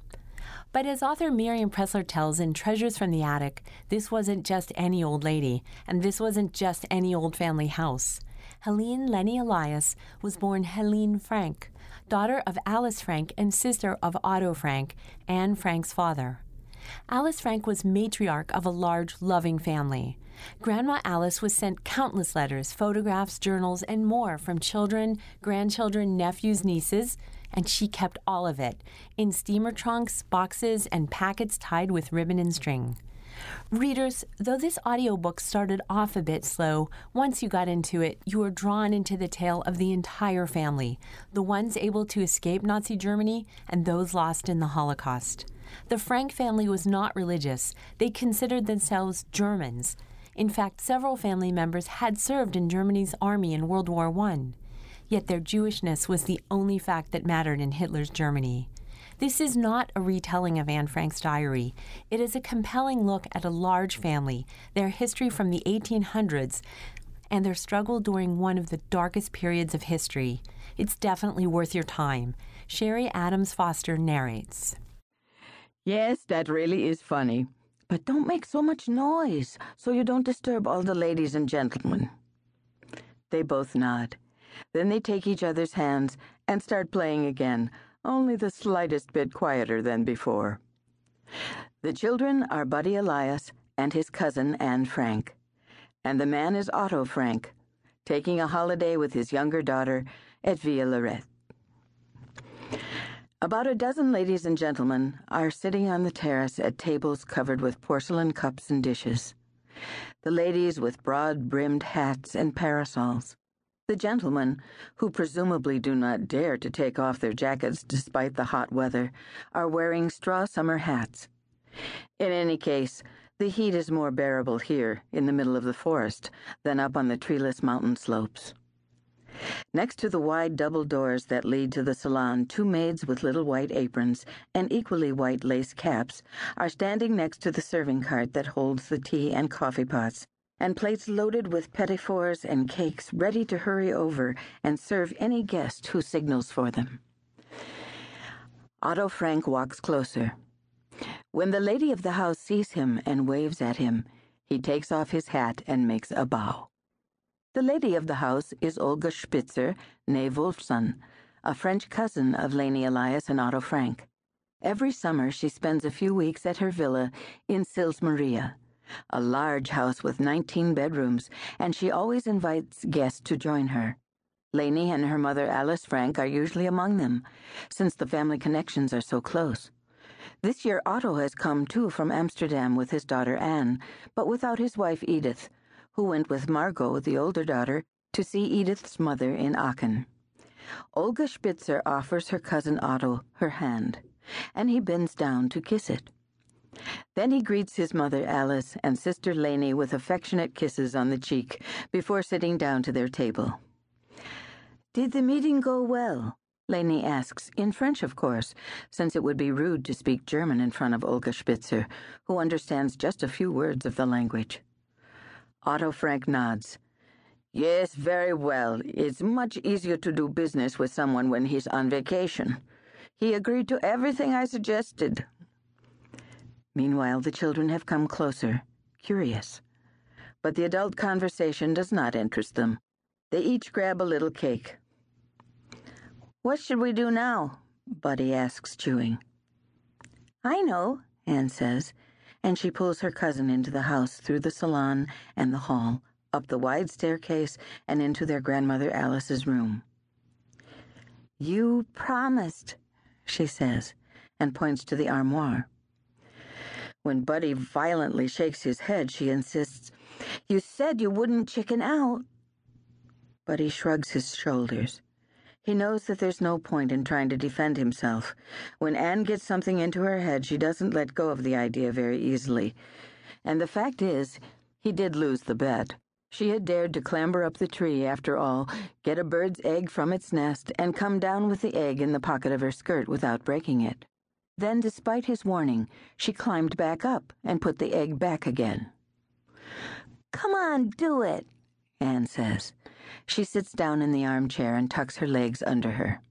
this wasn't just any old lady, and this wasn't just any old family house. Helene Lenny Elias was born Helene Frank, daughter of Alice Frank and sister of Otto Frank, Anne Frank's father. Alice Frank was matriarch of a large, loving family. Grandma Alice was sent countless letters, photographs, journals, and more from children, grandchildren, nephews, nieces, and she kept all of it in steamer trunks, boxes, and packets tied with ribbon and string. Readers, though this audiobook started off a bit slow, once you got into it, you were drawn into the tale of the entire family, the ones able to escape Nazi Germany and those lost in the Holocaust. The Frank family was not religious. They considered themselves Germans. In fact, several family members had served in Germany's army in World War I. Yet their Jewishness was the only fact that mattered in Hitler's Germany. This is not a retelling of Anne Frank's diary. It is a compelling look at a large family, their history from the 1800s, and their struggle during one of the darkest periods of history. It's definitely worth your time. Sherry Adams Foster narrates. Yes, that really is funny. But don't make so much noise so you don't disturb all the ladies and gentlemen. They both nod. Then they take each other's hands and start playing again, only the slightest bit quieter than before. The children are Buddy Elias and his cousin Anne Frank. And the man is Otto Frank, taking a holiday with his younger daughter at Villa Lorette. About a dozen ladies and gentlemen are sitting on the terrace at tables covered with porcelain cups and dishes. The ladies with broad-brimmed hats and parasols. The gentlemen, who presumably do not dare to take off their jackets despite the hot weather, are wearing straw summer hats. In any case, the heat is more bearable here, in the middle of the forest, than up on the treeless mountain slopes. Next to the wide double doors that lead to the salon, two maids with little white aprons and equally white lace caps are standing next to the serving cart that holds the tea and coffee pots, and plates loaded with petit fours and cakes ready to hurry over and serve any guest who signals for them. Otto Frank walks closer. When the lady of the house sees him and waves at him, he takes off his hat and makes a bow. The lady of the house is Olga Spitzer, née Wolfson, a French cousin of Leni Elias and Otto Frank. Every summer she spends a few weeks at her villa in Sils Maria, a large house with 19 bedrooms, and she always invites guests to join her. Leni and her mother Alice Frank are usually among them, since the family connections are so close. This year Otto has come too from Amsterdam with his daughter Anne, but without his wife Edith, who went with Margot, the older daughter, to see Edith's mother in Aachen. Olga Spitzer offers her cousin Otto her hand, and he bends down to kiss it. Then he greets his mother Alice and sister Leni with affectionate kisses on the cheek before sitting down to their table. "Did the meeting go well?" Leni asks, in French, of course, since it would be rude to speak German in front of Olga Spitzer, who understands just a few words of the language. Otto Frank nods. "Yes, very well. It's much easier to do business with someone when he's on vacation. He agreed to everything I suggested." Meanwhile, the children have come closer, curious. But the adult conversation does not interest them. They each grab a little cake. "What should we do now?" Buddy asks, chewing. "I know," Anne says, and she pulls her cousin into the house through the salon and the hall, up the wide staircase and into their grandmother Alice's room. "You promised," she says, and points to the armoire. When Buddy violently shakes his head, she insists, "You said you wouldn't chicken out." Buddy shrugs his shoulders. He knows that there's no point in trying to defend himself. When Anne gets something into her head, she doesn't let go of the idea very easily. And the fact is, he did lose the bet. She had dared to clamber up the tree, after all, get a bird's egg from its nest, and come down with the egg in the pocket of her skirt without breaking it. Then, despite his warning, she climbed back up and put the egg back again. "Come on, do it," Anne says. She sits down in the armchair and tucks her legs under her.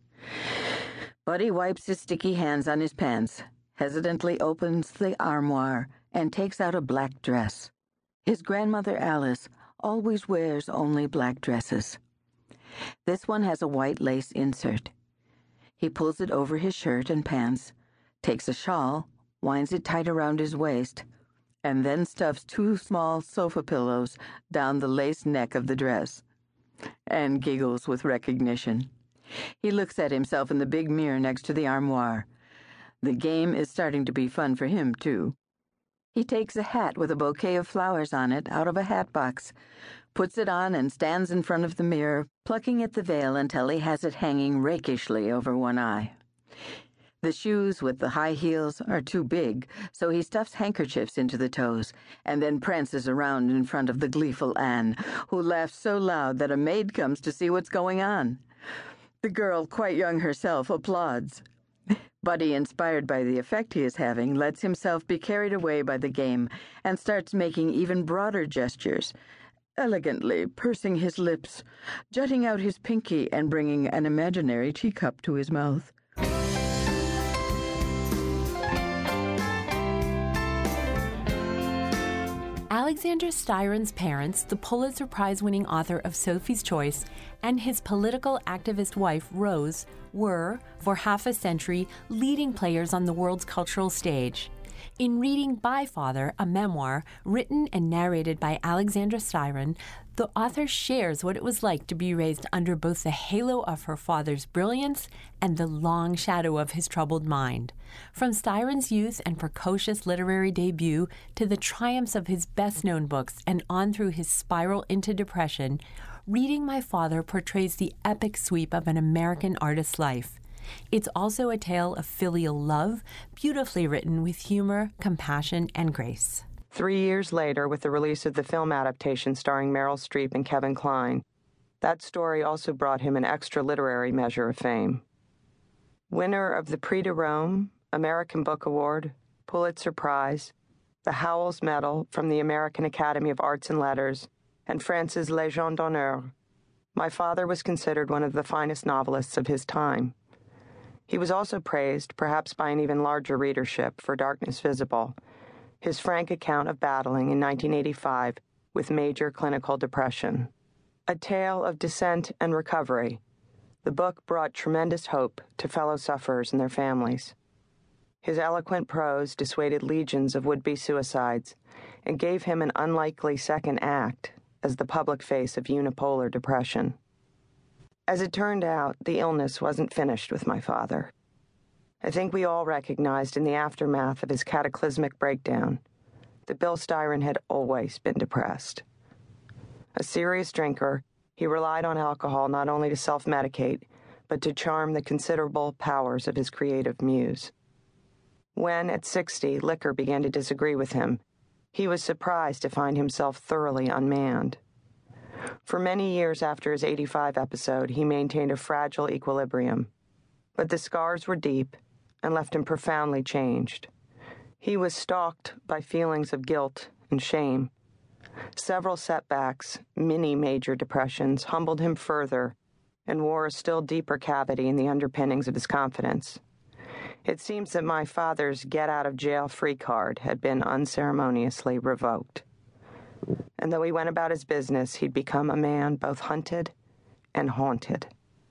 Buddy wipes his sticky hands on his pants, hesitantly opens the armoire, and takes out a black dress. His grandmother Alice always wears only black dresses. This one has a white lace insert. He pulls it over his shirt and pants, takes a shawl, winds it tight around his waist, and then stuffs 2 small sofa pillows down the lace neck of the dress. Anne giggles with recognition. He looks at himself in the big mirror next to the armoire. The game is starting to be fun for him, too. He takes a hat with a bouquet of flowers on it out of a hat box, puts it on and stands in front of the mirror, plucking at the veil until he has it hanging rakishly over one eye. The shoes with the high heels are too big, so he stuffs handkerchiefs into the toes and then prances around in front of the gleeful Anne, who laughs so loud that a maid comes to see what's going on. The girl, quite young herself, applauds. Buddy, inspired by the effect he is having, lets himself be carried away by the game and starts making even broader gestures, elegantly pursing his lips, jutting out his pinky, and bringing an imaginary teacup to his mouth. Alexander Styron's parents, the Pulitzer Prize-winning author of Sophie's Choice, and his political activist wife, Rose, were, for half a century, leading players on the world's cultural stage. In reading By Father, a memoir written and narrated by Alexandra Styron, the author shares what it was like to be raised under both the halo of her father's brilliance and the long shadow of his troubled mind. From Styron's youth and precocious literary debut to the triumphs of his best-known books and on through his spiral into depression, reading My Father portrays the epic sweep of an American artist's life. It's also a tale of filial love, beautifully written with humor, compassion, and grace. 3 years later, with the release of the film adaptation starring Meryl Streep and Kevin Kline, that story also brought him an extra literary measure of fame. Winner of the Prix de Rome, American Book Award, Pulitzer Prize, the Howells Medal from the American Academy of Arts and Letters, and France's Légion d'honneur, My Father was considered one of the finest novelists of his time. He was also praised, perhaps by an even larger readership, for Darkness Visible, his frank account of battling in 1985 with major clinical depression. A tale of descent and recovery, the book brought tremendous hope to fellow sufferers and their families. His eloquent prose dissuaded legions of would-be suicides and gave him an unlikely second act as the public face of unipolar depression. As it turned out, the illness wasn't finished with my father. I think we all recognized in the aftermath of his cataclysmic breakdown that Bill Styron had always been depressed. A serious drinker, he relied on alcohol not only to self-medicate, but to charm the considerable powers of his creative muse. When, at 60, liquor began to disagree with him, he was surprised to find himself thoroughly unmanned. For many years after his 85 episode, he maintained a fragile equilibrium. But the scars were deep and left him profoundly changed. He was stalked by feelings of guilt and shame. Several setbacks, many major depressions, humbled him further and wore a still deeper cavity in the underpinnings of his confidence. It seems that my father's get-out-of-jail-free card had been unceremoniously revoked. And though he went about his business, he'd become a man both hunted and haunted.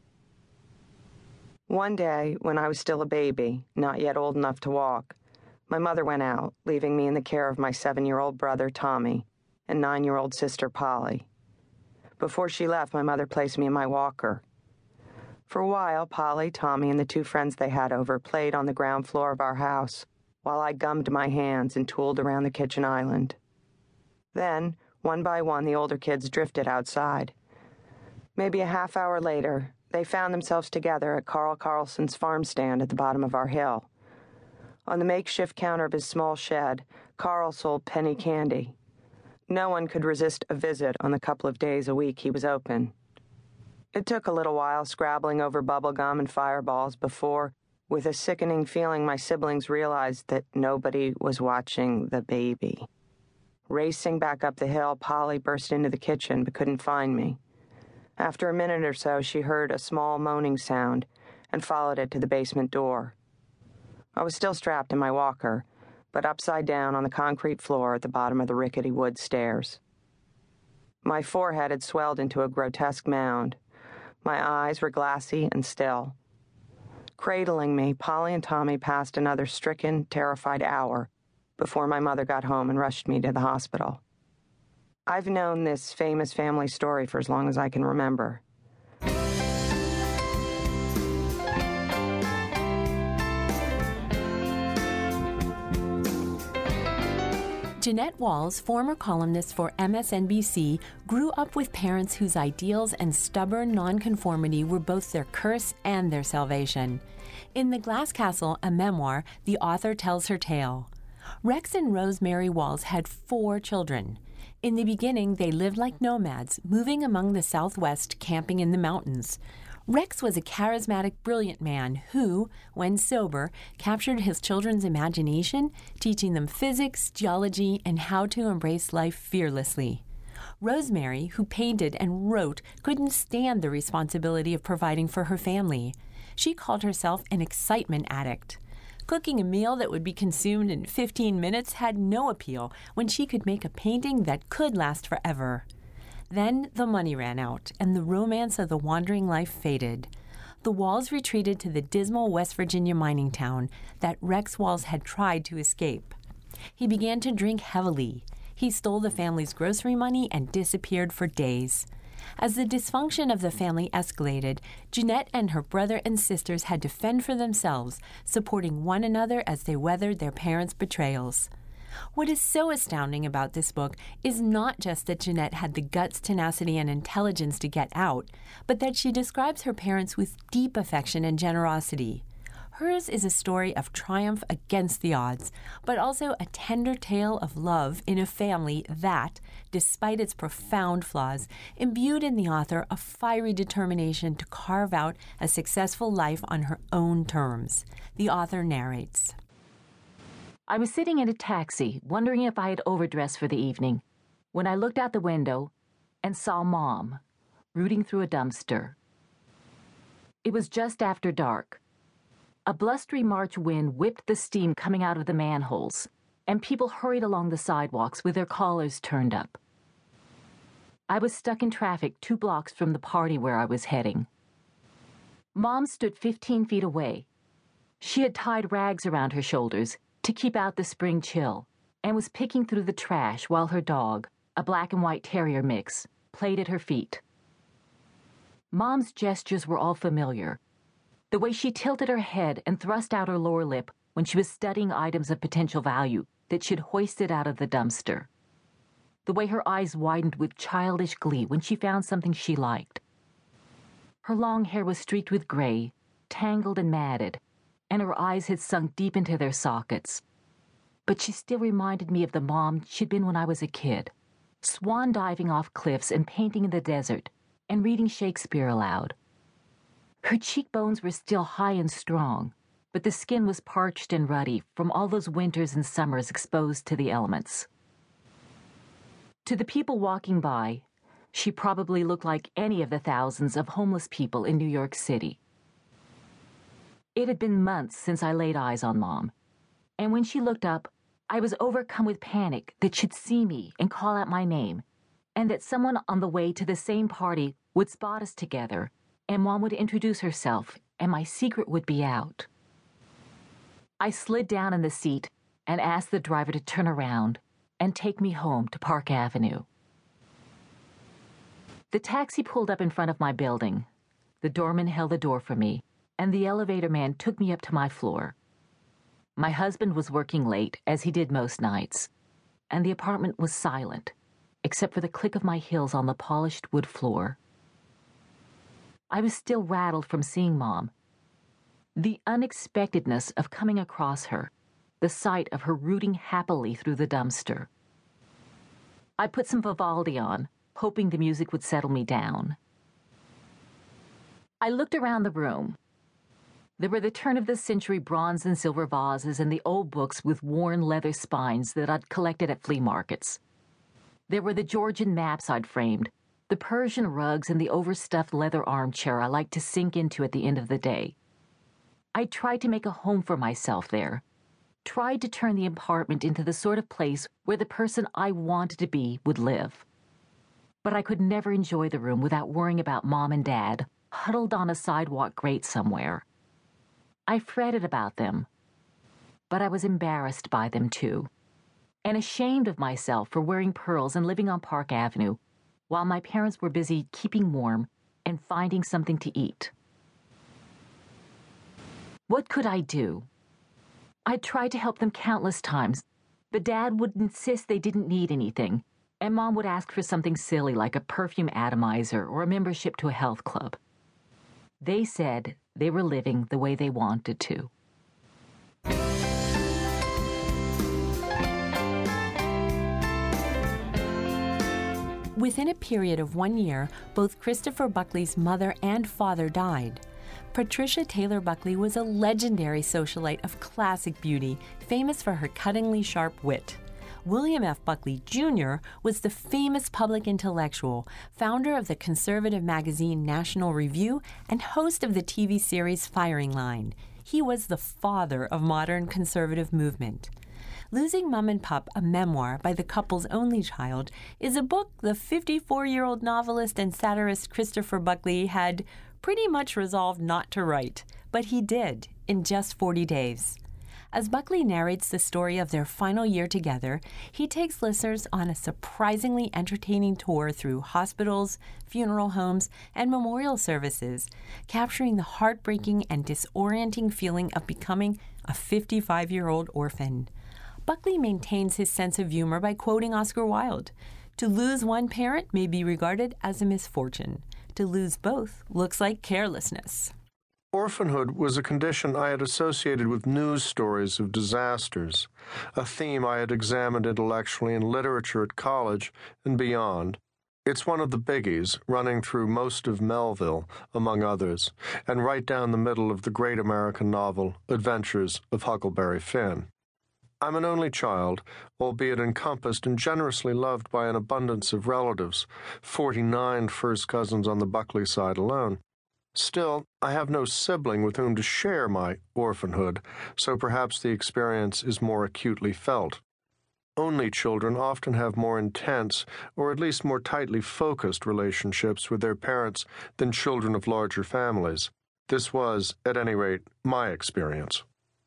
One day, when I was still a baby, not yet old enough to walk, my mother went out, leaving me in the care of my 7-year-old brother, Tommy, and 9-year-old sister, Polly. Before she left, my mother placed me in my walker. For a while, Polly, Tommy, and the 2 friends they had over played on the ground floor of our house, while I gummed my hands and tooled around the kitchen island. Then, one by one, the older kids drifted outside. Maybe a half hour later, they found themselves together at Carl Carlson's farm stand at the bottom of our hill. On the makeshift counter of his small shed, Carl sold penny candy. No one could resist a visit on the couple of days a week he was open. It took a little while scrabbling over bubble gum and fireballs before, with a sickening feeling, my siblings realized that nobody was watching the baby. Racing back up the hill, Polly burst into the kitchen but couldn't find me. After a minute or so, she heard a small moaning sound and followed it to the basement door. I was still strapped in my walker, but upside down on the concrete floor at the bottom of the rickety wood stairs. My forehead had swelled into a grotesque mound. My eyes were glassy and still. Cradling me, Polly and Tommy passed another stricken, terrified hour before my mother got home and rushed me to the hospital. I've known this famous family story for as long as I can remember. Jeanette Walls, former columnist for MSNBC, grew up with parents whose ideals and stubborn nonconformity were both their curse and their salvation. In The Glass Castle, a memoir, the author tells her tale. Rex and Rosemary Walls had 4 children. In the beginning, they lived like nomads, moving among the Southwest, camping in the mountains. Rex was a charismatic, brilliant man who, when sober, captured his children's imagination, teaching them physics, geology, and how to embrace life fearlessly. Rosemary, who painted and wrote, couldn't stand the responsibility of providing for her family. She called herself an excitement addict. Cooking a meal that would be consumed in 15 minutes had no appeal when she could make a painting that could last forever. Then the money ran out, and the romance of the wandering life faded. The Walls retreated to the dismal West Virginia mining town that Rex Walls had tried to escape. He began to drink heavily. He stole the family's grocery money and disappeared for days. As the dysfunction of the family escalated, Jeanette and her brother and sisters had to fend for themselves, supporting one another as they weathered their parents' betrayals. What is so astounding about this book is not just that Jeanette had the guts, tenacity, and intelligence to get out, but that she describes her parents with deep affection and generosity. Hers is a story of triumph against the odds, but also a tender tale of love in a family that, despite its profound flaws, imbued in the author a fiery determination to carve out a successful life on her own terms. The author narrates. I was sitting in a taxi, wondering if I had overdressed for the evening, when I looked out the window and saw Mom rooting through a dumpster. It was just after dark. A blustery March wind whipped the steam coming out of the manholes, and people hurried along the sidewalks with their collars turned up. I was stuck in traffic 2 blocks from the party where I was heading. Mom stood 15 feet away. She had tied rags around her shoulders to keep out the spring chill, and was picking through the trash while her dog, a black and white terrier mix, played at her feet. Mom's gestures were all familiar. The way she tilted her head and thrust out her lower lip when she was studying items of potential value that she'd hoisted out of the dumpster. The way her eyes widened with childish glee when she found something she liked. Her long hair was streaked with gray, tangled and matted, and her eyes had sunk deep into their sockets. But she still reminded me of the mom she'd been when I was a kid, swan diving off cliffs and painting in the desert and reading Shakespeare aloud. Her cheekbones were still high and strong, but the skin was parched and ruddy from all those winters and summers exposed to the elements. To the people walking by, she probably looked like any of the thousands of homeless people in New York City. It had been months since I laid eyes on Mom, and when she looked up, I was overcome with panic that she'd see me and call out my name, and that someone on the way to the same party would spot us together, and Mom would introduce herself, and my secret would be out. I slid down in the seat and asked the driver to turn around and take me home to Park Avenue. The taxi pulled up in front of my building. The doorman held the door for me, and the elevator man took me up to my floor. My husband was working late, as he did most nights, and the apartment was silent, except for the click of my heels on the polished wood floor. I was still rattled from seeing Mom. The unexpectedness of coming across her, the sight of her rooting happily through the dumpster. I put some Vivaldi on, hoping the music would settle me down. I looked around the room. There were the turn-of-the-century bronze and silver vases and the old books with worn leather spines that I'd collected at flea markets. There were the Georgian maps I'd framed, the Persian rugs and the overstuffed leather armchair I liked to sink into at the end of the day. I tried to make a home for myself there, tried to turn the apartment into the sort of place where the person I wanted to be would live. But I could never enjoy the room without worrying about Mom and Dad, huddled on a sidewalk grate somewhere. I fretted about them, but I was embarrassed by them too, and ashamed of myself for wearing pearls and living on Park Avenue, while my parents were busy keeping warm and finding something to eat. What could I do? I tried to help them countless times, but Dad would insist they didn't need anything, and Mom would ask for something silly like a perfume atomizer or a membership to a health club. They said they were living the way they wanted to. Within a period of 1 year, both Christopher Buckley's mother and father died. Patricia Taylor Buckley was a legendary socialite of classic beauty, famous for her cuttingly sharp wit. William F. Buckley, Jr. was the famous public intellectual, founder of the conservative magazine National Review, and host of the TV series Firing Line. He was the father of modern conservative movement. Losing Mum and Pup, a memoir by the couple's only child, is a book the 54-year-old novelist and satirist Christopher Buckley had pretty much resolved not to write, but he did in just 40 days. As Buckley narrates the story of their final year together, he takes listeners on a surprisingly entertaining tour through hospitals, funeral homes, and memorial services, capturing the heartbreaking and disorienting feeling of becoming a 55-year-old orphan. Buckley maintains his sense of humor by quoting Oscar Wilde. To lose one parent may be regarded as a misfortune. To lose both looks like carelessness. Orphanhood was a condition I had associated with news stories of disasters, a theme I had examined intellectually in literature at college and beyond. It's one of the biggies, running through most of Melville, among others, and right down the middle of the great American novel, Adventures of Huckleberry Finn. I'm an only child, albeit encompassed and generously loved by an abundance of relatives, 49 first cousins on the Buckley side alone. Still, I have no sibling with whom to share my orphanhood, so perhaps the experience is more acutely felt. Only children often have more intense, or at least more tightly focused relationships with their parents than children of larger families. This was, at any rate, my experience.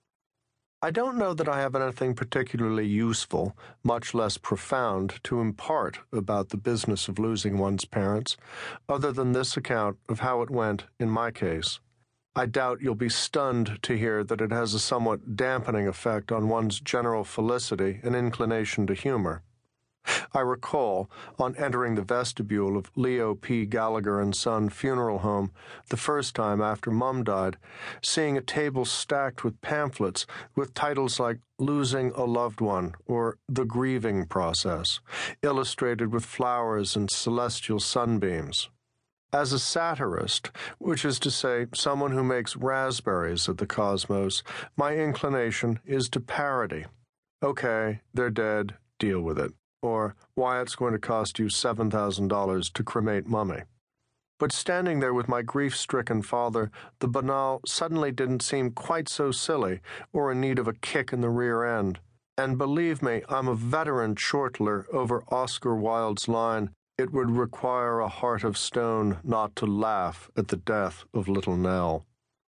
I don't know that I have anything particularly useful, much less profound, to impart about the business of losing one's parents, other than this account of how it went in my case. I doubt you'll be stunned to hear that it has a somewhat dampening effect on one's general felicity and inclination to humor. I recall, on entering the vestibule of Leo P. Gallagher & Son Funeral Home the first time after Mum died, seeing a table stacked with pamphlets with titles like Losing a Loved One or The Grieving Process, illustrated with flowers and celestial sunbeams. As a satirist, which is to say someone who makes raspberries at the Cosmos, my inclination is to parody. Okay, they're dead, deal with it. Or, why it's going to cost you $7,000 to cremate Mummy. But standing there with my grief-stricken father, the banal suddenly didn't seem quite so silly or in need of a kick in the rear end. And believe me, I'm a veteran chortler over Oscar Wilde's line, "It would require a heart of stone not to laugh at the death of little Nell."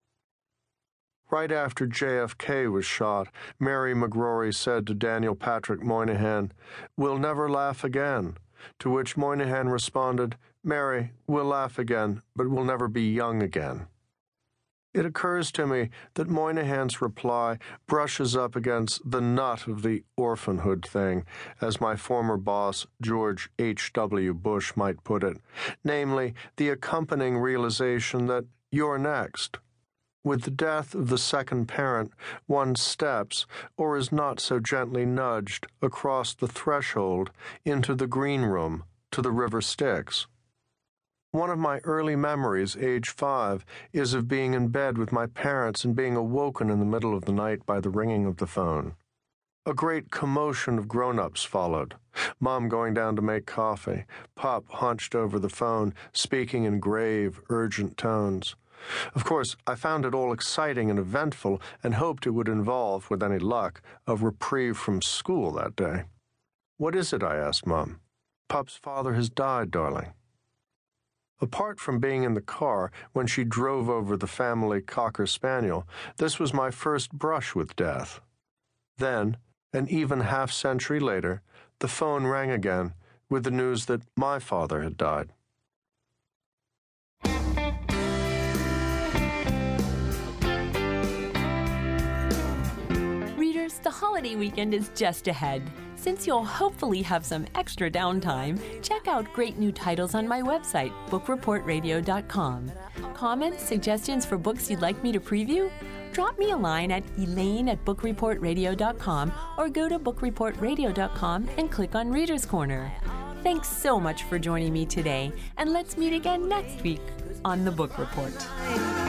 Right after JFK was shot, Mary McGrory said to Daniel Patrick Moynihan, "We'll never laugh again," to which Moynihan responded, "Mary, we'll laugh again, but we'll never be young again." It occurs to me that Moynihan's reply brushes up against the nut of the orphanhood thing, as my former boss, George H.W. Bush, might put it, namely, the accompanying realization that you're next. With the death of the second parent, one steps, or is not so gently nudged, across the threshold into the green room, to the river Styx. One of my early memories, age 5, is of being in bed with my parents and being awoken in the middle of the night by the ringing of the phone. A great commotion of grown-ups followed. Mom going down to make coffee, Pop hunched over the phone, speaking in grave, urgent tones. Of course, I found it all exciting and eventful and hoped it would involve, with any luck, a reprieve from school that day. "What is it?" I asked Mom. "Pup's father has died, darling." Apart from being in the car when she drove over the family Cocker Spaniel, this was my first brush with death. Then, an even half-century later, the phone rang again with the news that my father had died. The holiday weekend is just ahead. Since you'll hopefully have some extra downtime, check out great new titles on my website, bookreportradio.com. Comments, suggestions for books you'd like me to preview? Drop me a line at elaine@bookreportradio.com or go to bookreportradio.com and click on Reader's Corner. Thanks so much for joining me today, and let's meet again next week on The Book Report.